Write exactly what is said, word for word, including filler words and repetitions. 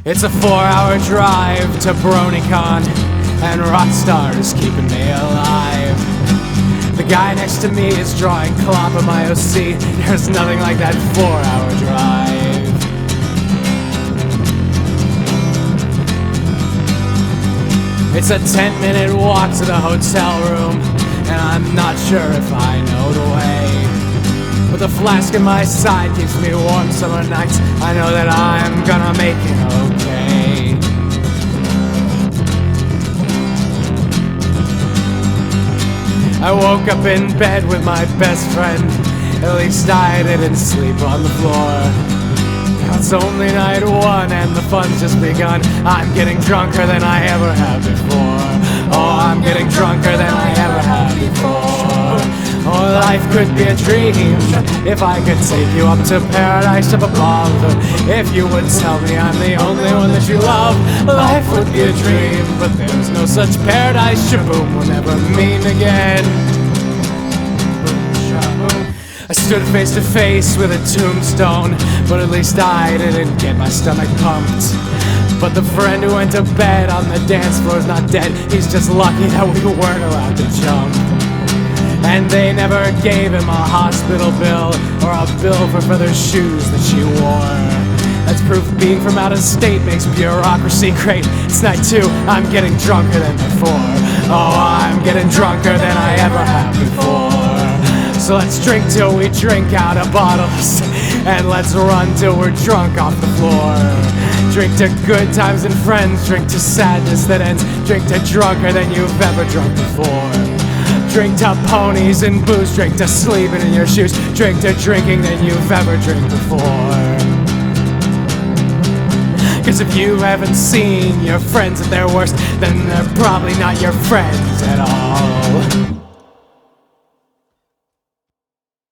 It's a four-hour drive to BronyCon, and Rockstar is keeping me alive. The guy next to me is drawing Klopp in my O C. There's nothing like that four-hour drive. It's a ten-minute walk to the hotel room, and I'm not sure if I know the way. With a flask in my side keeps me warm summer nights. I know that I'm gonna make it okay. I woke up in bed with my best friend. At least I didn't sleep on the floor. Now it's only night one and the fun's just begun. I'm getting drunker than I ever have before. Oh, I'm getting drunker than I ever have before. Oh, life could be a dream if I could take you up to paradise up above. If you would tell me I'm the only one that you love, life would be a dream. But there's no such paradise, shaboom, we'll never meet again. I stood face to face with a tombstone, but at least I didn't get my stomach pumped. But the friend who went to bed on the dance floor's not dead. He's just lucky that we weren't allowed to jump. And they never gave him a hospital bill or a bill for further shoes that she wore. That's proof being from out of state makes bureaucracy great. It's night two, I'm getting drunker than before. Oh, I'm getting drunker than I ever have before. So let's drink till we drink out of bottles, and let's run till we're drunk off the floor. Drink to good times and friends, drink to sadness that ends, drink to drunker than you've ever drunk before. Drink to ponies and booze, drink to sleeping in your shoes, drink to drinking than you've ever drank before. Cause if you haven't seen your friends at their worst, then they're probably not your friends at all.